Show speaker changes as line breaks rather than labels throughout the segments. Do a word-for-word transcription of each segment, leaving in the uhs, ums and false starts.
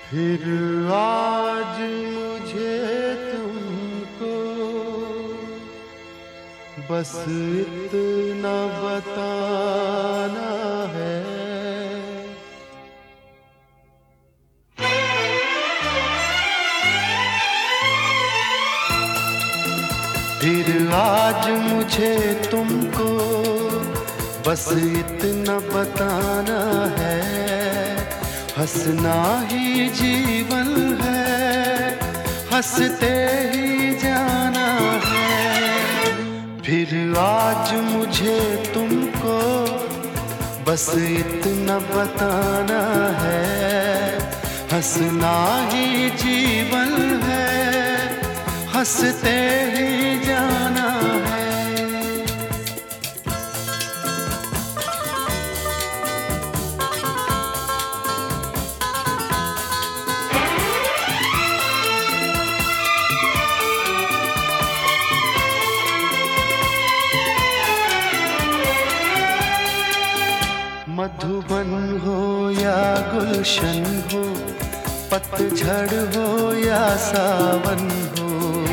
फिर आज मुझे तुमको बस इतना बताना है, फिर आज मुझे तुमको बस इतना बताना है। हंसना ही जीवन है, हंसते ही जाना है। फिर आज मुझे तुमको बस इतना बताना है। हंसना ही जीवन है, हंसते ही जाना है। मधुबन हो या गुलशन हो, पतझड़ हो या सावन हो।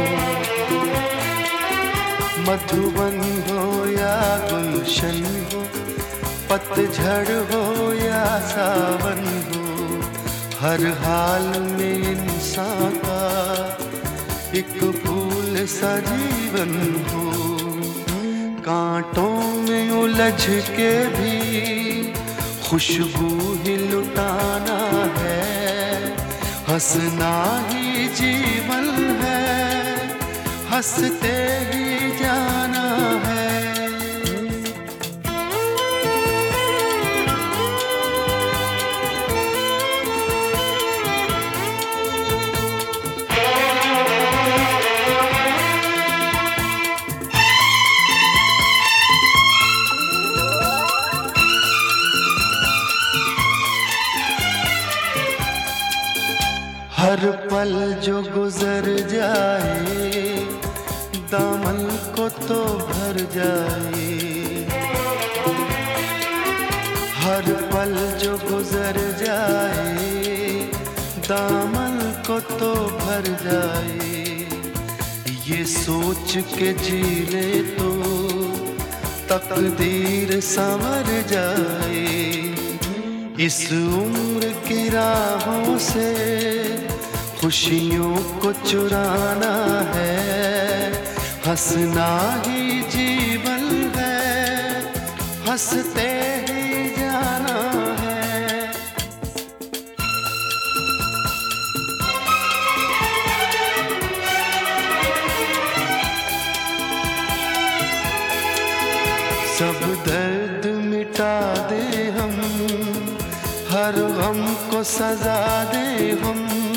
मधुबन हो या गुलशन हो, पतझड़ हो या सावन हो। हर हाल में इंसान का एक फूल सा जीवन हो। कांटों में उलझ के भी खुशबू ही लुटाना है। हंसना ही जीवन है, हंसते ही जाना है। हर पल जो गुजर जाए दामन को तो भर जाए। हर पल जो गुजर जाए दामन को तो भर जाए। ये सोच के जी ले तो तकदीर संवर जाए। इस उम्र की राहों से खुशियों को चुराना है। हंसना ही जीवन है, हंसते ही जाना है। सब दर्द मिटा दे हम, हर गम को सजा दे हम।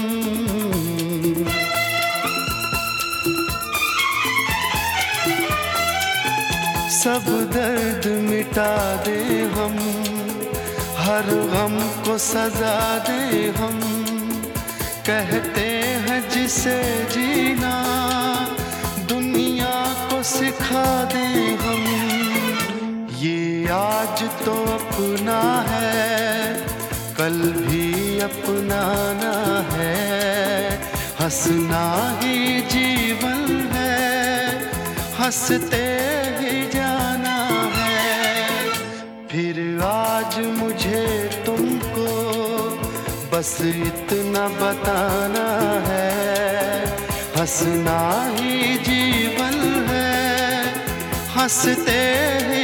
सब दर्द मिटा दे हम, हर गम को सजा दे हम। कहते हैं जिसे जीना दुनिया को सिखा दे हम। ये आज तो अपना है, कल भी अपनाना है। हंसना ही जीवन है, हंसते ही जाना है। फिर आज मुझे तुमको बस इतना बताना है। हंसना ही जीवन है, हंसते